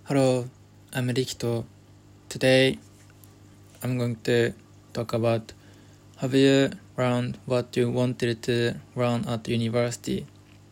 Hello, I'm Rikito. Today, I'm going to talk about have you learned what you wanted to learn at university?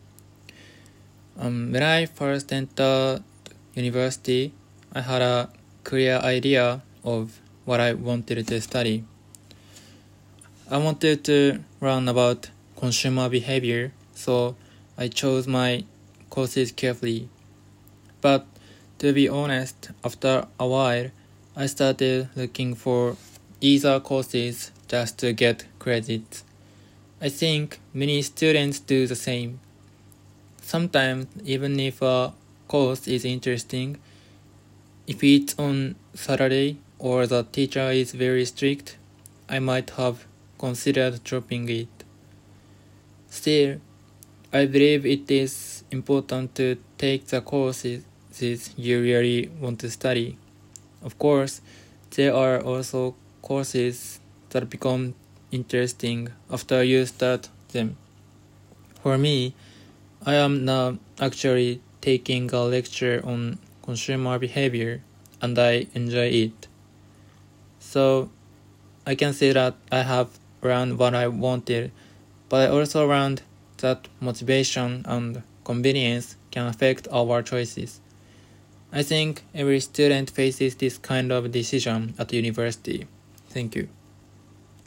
When I first entered university, I had a clear idea of what I wanted to study. I wanted to learn about consumer behavior, so I chose my courses carefully. But to be honest, after a while, I started looking for easier courses just to get credits. I think many students do the same. Sometimes, even if a course is interesting, if it's on Saturday or the teacher is very strict, I might have considered dropping it. Still, I believe it is important to take the courses you really want to study. Of course, there are also courses that become interesting after you start them. For me, I am now actually taking a lecture on consumer behavior and I enjoy it. So I can say that I have learned what I wanted, but I also learned that motivation and convenience can affect our choices. I think every student faces this kind of decision at university. Thank you.